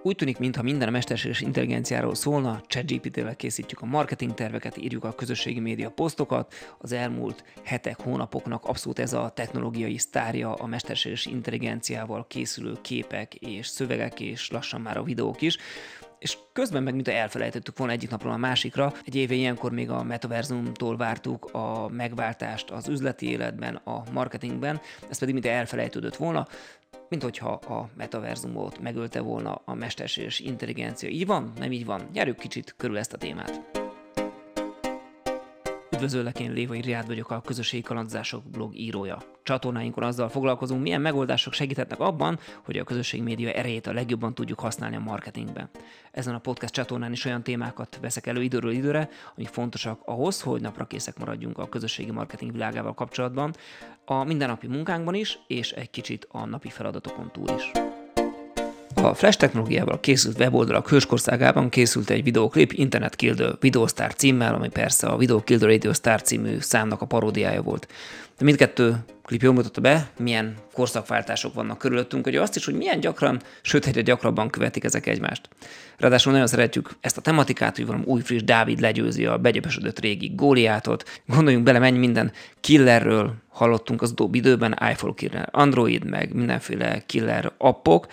Úgy tűnik, mintha minden a mesterséges intelligenciáról szólna, ChatGPT-vel készítjük a marketing terveket, írjuk a közösségi média posztokat. Az elmúlt hetek, hónapoknak abszolút ez a technológiai sztárja a mesterséges intelligenciával készülő képek és szövegek, és lassan már a videók is. És közben meg, mintha elfelejtettük volna egyik napról a másikra, egy éve ilyenkor még a metaverzumtól vártuk a megváltást az üzleti életben, a marketingben, ez pedig mintha elfelejtődött volna, mint hogyha a metaverzumot megölte volna a mesterséges intelligencia. Így van? Nem így van? Járjuk kicsit körül ezt a témát. Üdvözöllek, én Lévai Riád vagyok, a Közösségi Kalandozások blog írója. Csatornáinkon azzal foglalkozunk, milyen megoldások segíthetnek abban, hogy a közösségi média erejét a legjobban tudjuk használni a marketingben. Ezen a podcast csatornán is olyan témákat veszek elő időről időre, amik fontosak ahhoz, hogy naprakészek maradjunk a közösségi marketing világával kapcsolatban, a mindennapi munkánkban is, és egy kicsit a napi feladatokon túl is. A Flash technológiával készült weboldalak hőskországában készült egy videóklip Internet Kill the Video Star címmel, ami persze a Video Kill the Radio Star című számnak a paródiája volt. De mindkettő klip jól mutatta be, milyen korszakváltások vannak körülöttünk, hogy azt is, hogy milyen gyakran, sőt egyre gyakrabban követik ezek egymást. Ráadásul nagyon szeretjük ezt a tematikát, hogy valami új friss Dávid legyőzi a begyöpösödött régi Góliátot. Gondoljunk bele, mennyi minden killerről hallottunk az utóbbi időben, iPhone killer, Android, meg mindenféle killer appok.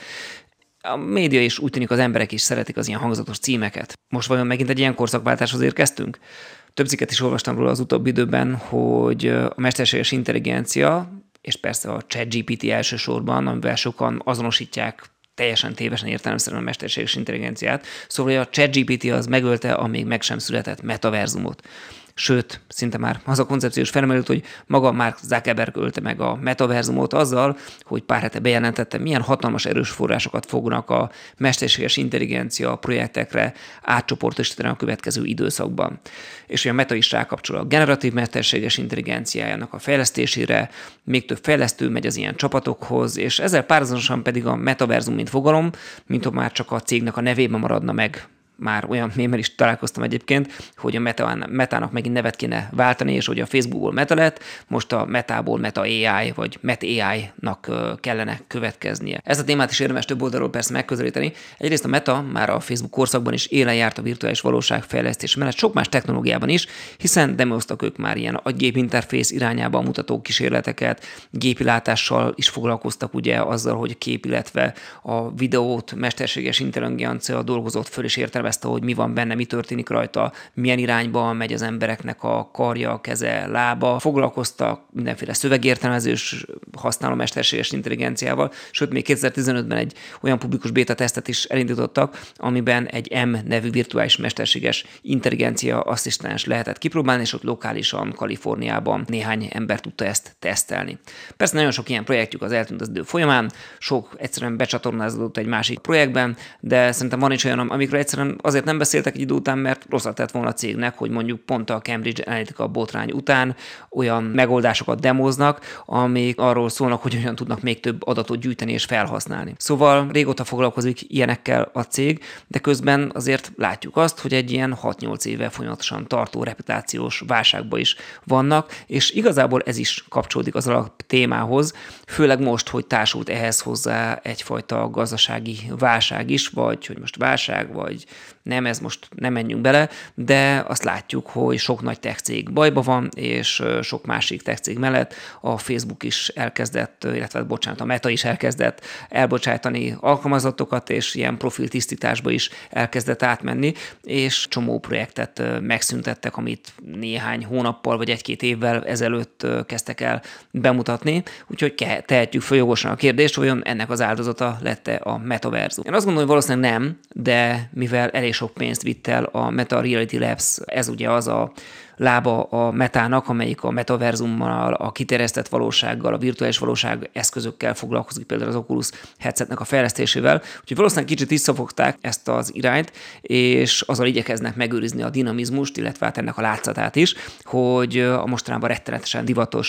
A média is úgy tűnik, az emberek is szeretik az ilyen hangzatos címeket. Most vajon megint egy ilyen korszakváltáshoz érkeztünk? Több cikket is olvastam róla az utóbbi időben, hogy a mesterséges intelligencia, és persze a ChatGPT elsősorban, amivel sokan azonosítják teljesen tévesen értelemszerűen a mesterséges intelligenciát, szóval a ChatGPT az megölte a még meg sem született metaverzumot. Sőt, szinte már az a koncepciós felmerült, hogy maga Mark Zuckerberg ölte meg a metaverzumot azzal, hogy pár hete bejelentette, milyen hatalmas erős forrásokat fognak a mesterséges intelligencia projektekre átcsoportosítani a következő időszakban. És hogy a Meta is rákapcsol a generatív mesterséges intelligenciájának a fejlesztésére, még több fejlesztő megy az ilyen csapatokhoz, és ezzel párhuzamosan pedig a metaverzum, mint fogalom, mintha már csak a cégnek a nevében maradna meg. Már olyan mémmel is találkoztam egyébként, hogy a Metának megint nevet kéne váltani, és hogy a Facebookból Meta lett, most a Metából Meta AI, vagy Met AI-nak kellene következnie. Ezt a témát is érdemes több oldalról persze megközelíteni. Egyrészt a Meta már a Facebook korszakban is élen járt a virtuális valóság fejlesztés mellett sok más technológiában is, hiszen demoztak ők már ilyen agygép interfész irányába mutató kísérleteket, gépi látással is foglalkoztak ugye azzal, hogy a kép, illetve a videót mesterséges intelligencia dolgozott föl és értelmezte, hogy mi van benne, mi történik rajta, milyen irányba megy az embereknek a karja, keze, lába. Foglalkoztak mindenféle szövegértelmezős használó mesterséges intelligenciával, sőt még 2015-ben egy olyan publikus béta tesztet is elindítottak, amiben egy M nevű virtuális mesterséges intelligencia asszisztens lehetett kipróbálni, és ott lokálisan Kaliforniában néhány ember tudta ezt tesztelni. Persze nagyon sok ilyen projektjük az eltűnt az idő folyamán, sok egyszerűen becsatornázódott egy másik projektben, de szerintem van is olyan, amikről egyszerűen azért nem beszéltek egy idő után, mert rosszat tett volna a cégnek, hogy mondjuk pont a Cambridge Analytica botrány után olyan megoldásokat demoznak, amik arról szólnak, hogy hogyan tudnak még több adatot gyűjteni és felhasználni. Szóval régóta foglalkozik ilyenekkel a cég, de közben azért látjuk azt, hogy egy ilyen 6-8 éve folyamatosan tartó reputációs válságban is vannak, és igazából ez is kapcsolódik az alap témához, főleg most, hogy társult ehhez hozzá egyfajta gazdasági válság is, vagy hogy most válság, vagy nem, ez most nem menjünk bele, de azt látjuk, hogy sok nagy tech cég bajba van, és sok másik tech cég mellett a Facebook is elkezdett, illetve a Meta is elkezdett elbocsájtani alkalmazottokat, és ilyen profiltisztításba is elkezdett átmenni, és csomó projektet megszüntettek, amit néhány hónappal vagy egy-két évvel ezelőtt kezdtek el bemutatni, úgyhogy tehetjük föl jogosan a kérdést, hogy ennek az áldozata lett-e a metaverzum. Én azt gondolom, hogy valószínűleg nem, de mivel elég sok pénzt vitt el a Meta Reality Labs, ez ugye az a lába a Metának, amelyik a metaverzummal, a kiterjesztett valósággal, a virtuális valóság eszközökkel foglalkozik, például az Oculus headsetnek a fejlesztésével. Úgyhogy valószínűleg kicsit visszafogták ezt az irányt, és azzal igyekeznek megőrizni a dinamizmust, illetve hát ennek a látszatát is, hogy a mostanában rettenetesen divatos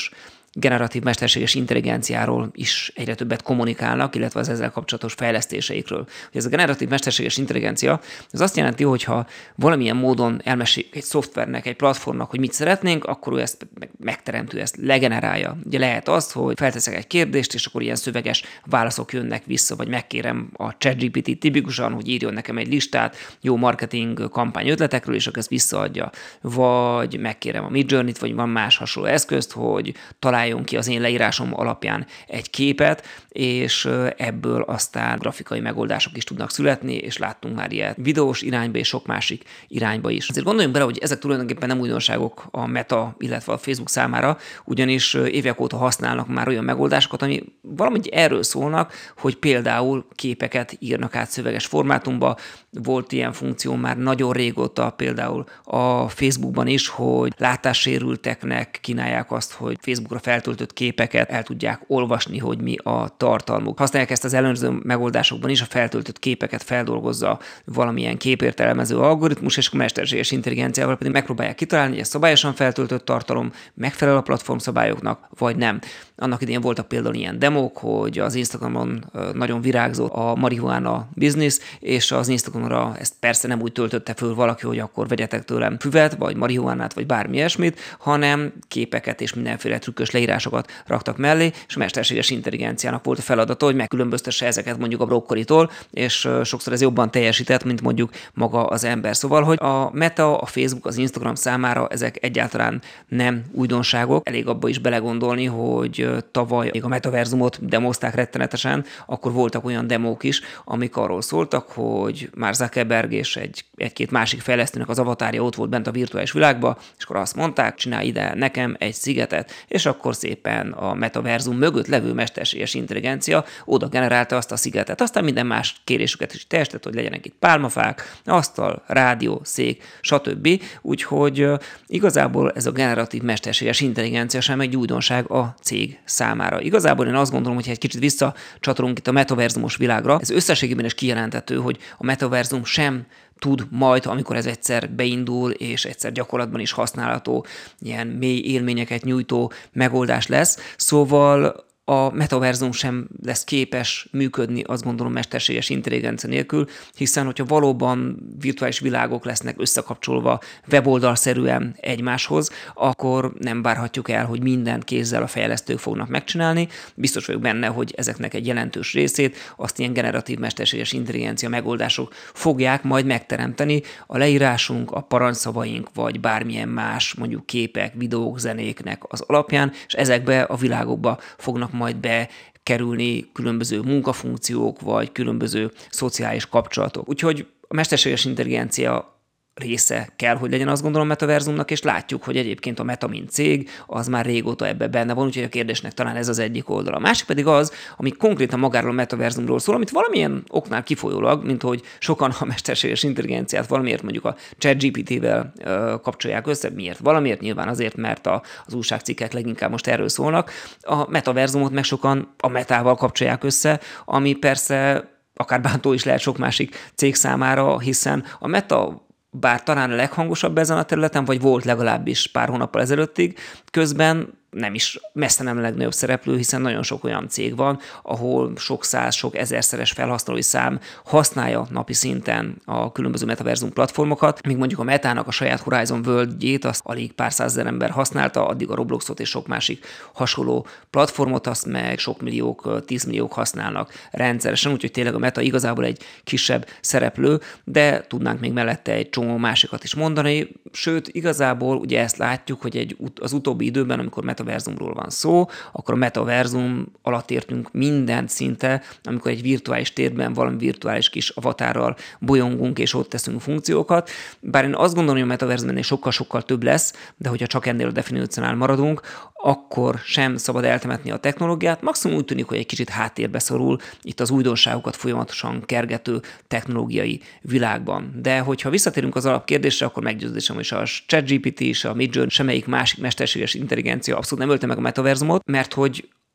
generatív mesterséges intelligenciáról is egyre többet kommunikálnak, illetve az ezzel kapcsolatos fejlesztéseikről. Ez a generatív mesterséges intelligencia, ez azt jelenti, hogy ha valamilyen módon elmeséljük egy szoftvernek, egy platformnak, hogy mit szeretnénk, akkor ő ezt megteremtő, ezt legenerálja. Ugye lehet az, hogy felteszek egy kérdést, és akkor ilyen szöveges válaszok jönnek vissza, vagy megkérem a ChatGPT tipikusan, hogy írjon nekem egy listát jó marketing kampány ötletekről, és akkor ezt visszaadja. Vagy megkérem a Midjourney-t, vagy van más hasonló eszközt, hogy találjon ki az én leírásom alapján egy képet, és ebből aztán grafikai megoldások is tudnak születni, és láttunk már ilyet videós irányba és sok másik irányba is. Azért gondoljunk bele, hogy ezek tulajdonképpen nem újdonságok a Meta, illetve a Facebook számára, ugyanis évek óta használnak már olyan megoldásokat, ami valahogy erről szólnak, hogy például képeket írnak át szöveges formátumba. Volt ilyen funkció már nagyon régóta, például a Facebookban is, hogy látássérülteknek kínálják azt, hogy Facebookra feltöltött képeket el tudják olvasni, hogy mi a tartalmuk. Használják ezt az ellenőrző megoldásokban is, a feltöltött képeket feldolgozza valamilyen képértelmező algoritmus, és a mesterséges intelligenciával pedig megpróbálják kitalálni, hogy ez szabályosan feltöltött tartalom megfelel a platform szabályoknak, vagy nem. Annak idején voltak például ilyen demók, hogy az Instagramon nagyon virágzott a marihuána biznisz, és az Instagramra ezt persze nem úgy töltötte föl valaki, hogy akkor vegyetek tőlem füvet, vagy marihuánát, vagy bármi ilyesmit, hanem képeket és mindenféle trükkös leírásokat raktak mellé, és a mesterséges intelligenciának volt a feladata, hogy megkülönböztesse ezeket mondjuk a brokkolitól, és sokszor ez jobban teljesített, mint mondjuk maga az ember. Szóval, hogy a Meta, a Facebook, az Instagram számára ezek egyáltalán nem újdonságok. Elég abba is belegondolni, hogy tavaly még a metaverzumot demozták rettenetesen, akkor voltak olyan demók is, amik arról szóltak, hogy már Zuckerberg és egy-két másik fejlesztőnek az avatárja ott volt bent a virtuális világba, és akkor azt mondták, csinálj ide nekem egy szigetet, és akkor szépen a metaverzum mögött levő mesterséges intelligencia oda generálta azt a szigetet. Aztán minden más kérésüket is teljesített, hogy legyenek itt pálmafák, asztal, rádió, szék, stb. Úgyhogy igazából ez a generatív mesterséges intelligencia sem egy újdonság a cég számára. Igazából én azt gondolom, hogy ha egy kicsit visszacsatolunk itt a metaverzumos világra, ez összességében is kijelentető, hogy a metaverzum sem tud majd, amikor ez egyszer beindul, és egyszer gyakorlatban is használható, ilyen mély élményeket nyújtó megoldás lesz. Szóval a metaverzum sem lesz képes működni, azt gondolom, mesterséges intelligencia nélkül, hiszen hogyha valóban virtuális világok lesznek összekapcsolva weboldalszerűen egymáshoz, akkor nem várhatjuk el, hogy mindent kézzel a fejlesztők fognak megcsinálni. Biztos vagyok benne, hogy ezeknek egy jelentős részét azt ilyen generatív mesterséges intelligencia megoldások fogják majd megteremteni. A leírásunk, a parancsszavaink, vagy bármilyen más, mondjuk képek, videók, zenéknek az alapján, és ezekbe a világokba fognak majd bekerülni különböző munkafunkciók, vagy különböző szociális kapcsolatok. Úgyhogy a mesterséges intelligencia része kell, hogy legyen, azt gondolom, metaverzumnak, és látjuk, hogy egyébként a Meta, mint cég, az már régóta ebben benne van, úgyhogy a kérdésnek talán ez az egyik oldala. A másik pedig az, ami konkrétan magáról a metaverzumról szól, amit valamilyen oknál kifolyólag, mint hogy sokan a mesterséges intelligenciát valamiért mondjuk a ChatGPT-vel kapcsolják össze. Miért? Valamiért nyilván azért, mert az újságcikkek leginkább most erről szólnak. A metaverzumot meg sokan a Metával kapcsolják össze, ami persze akár bántó is lehet sok másik cég számára, hiszen a Meta bár talán a leghangosabb ezen a területen, vagy volt legalábbis pár hónappal ezelőttig, közben nem is, messze nem a legnagyobb szereplő, hiszen nagyon sok olyan cég van, ahol sok száz, sok ezerszeres felhasználói szám használja napi szinten a különböző metaverzum platformokat, míg mondjuk a Metának a saját Horizon World-jét azt alig pár százezer ember használta, addig a Robloxot és sok másik hasonló platformot azt meg sok milliók, 10 milliók használnak rendszeresen, úgyhogy tényleg a Meta igazából egy kisebb szereplő, de tudnánk még mellette egy csomó másikat is mondani, sőt, igazából ugye ezt látjuk, hogy az utóbbi időben, amikor metaverzumról van szó, akkor a metaverzum alatt értünk mindent szinte, amikor egy virtuális térben valami virtuális kis avatárral bolyongunk, és ott teszünk funkciókat. Bár én azt gondolom, hogy a metaverzumban sokkal-sokkal több lesz, de hogyha csak ennél a definíciónál maradunk, akkor sem szabad eltemetni a technológiát. Maximum úgy tűnik, hogy egy kicsit háttérbe szorul itt az újdonságokat folyamatosan kergető technológiai világban. De hogyha visszatérünk az alapkérdésre, akkor meggyőződésem, hogy a ChatGPT és a Midjourney, semmelyik másik mesterséges intelligencia abszolút nem ölte meg a metaverzumot, mert hogy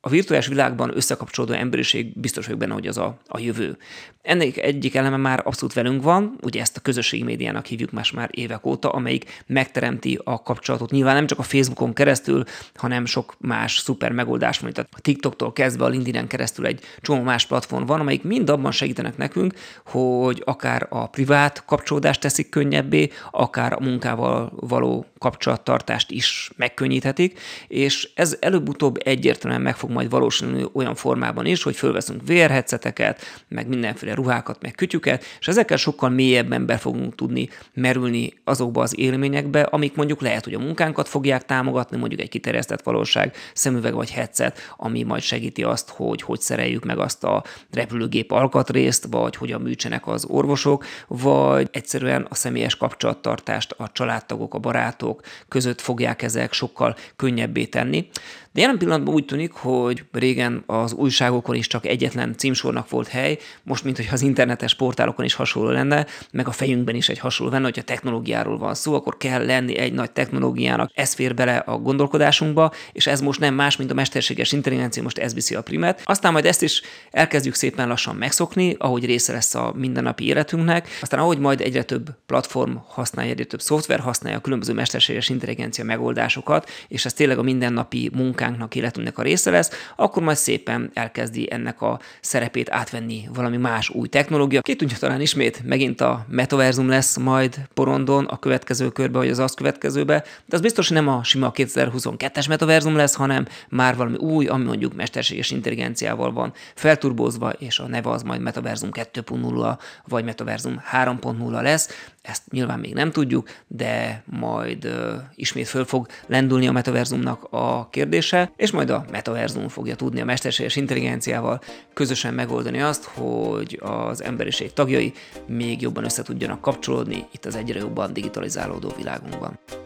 A virtuális világban összekapcsolódó emberiség biztos vagyok benne, hogy az a jövő. Ennek egyik eleme már abszolút velünk van, ugye ezt a közösségi médiának hívjuk már évek óta, amelyik megteremti a kapcsolatot. Nyilván nem csak a Facebookon keresztül, hanem sok más szuper megoldás van. Tehát a TikToktól kezdve a LinkedIn-en keresztül egy csomó más platform van, amelyik mind abban segítenek nekünk, hogy akár a privát kapcsolódást teszik könnyebbé, akár a munkával való kapcsolattartást is megkönnyíthetik, és ez előbb-utóbb egyértelműen meg fog majd valósulni olyan formában is, hogy fölveszünk VR headseteket, meg mindenféle ruhákat, meg kütyüket, és ezekkel sokkal mélyebben be fogunk tudni merülni azokba az élményekbe, amik mondjuk lehet, hogy a munkánkat fogják támogatni, mondjuk egy kiterjesztett valóság, szemüveg vagy headset, ami majd segíti azt, hogy szereljük meg azt a repülőgép alkatrészt, vagy hogyan műtsenek az orvosok, vagy egyszerűen a személyes kapcsolattartást a családtagok, a barátok között fogják ezek sokkal könnyebbé tenni. De jelen pillanatban úgy tűnik, hogy régen az újságokon is csak egyetlen címsornak volt hely, most mintha az internetes portálokon is hasonló lenne, meg a fejünkben is egy hasonló lenne, hogyha technológiáról van szó, akkor kell lenni egy nagy technológiának, ez fér bele a gondolkodásunkba, és ez most nem más, mint a mesterséges intelligencia, most ez viszi a primet. Aztán majd ezt is elkezdjük szépen lassan megszokni, ahogy része lesz a mindennapi életünknek, aztán ahogy majd egyre több platform használja, egyre több szoftver használja a különböző mesterséges intelligencia megoldásokat, és ez tényleg a mindennapi munkánknak, életünknek a része lesz, akkor majd szépen elkezdi ennek a szerepét átvenni valami más új technológia. Ki tudja, talán ismét megint a metaverzum lesz majd porondon a következő körbe, vagy az azt következőbe, de az biztos, hogy nem a sima 2022-es metaverzum lesz, hanem már valami új, ami mondjuk mesterséges intelligenciával van felturbózva, és a neve az majd metaverzum 2.0 vagy metaverzum 3.0 lesz. Ezt nyilván még nem tudjuk, de majd ismét föl fog lendülni a metaverzumnak a kérdése, és majd a metaverzum fogja tudni a mesterséges intelligenciával közösen megoldani azt, hogy az emberiség tagjai még jobban össze tudjanak kapcsolódni itt az egyre jobban digitalizálódó világunkban.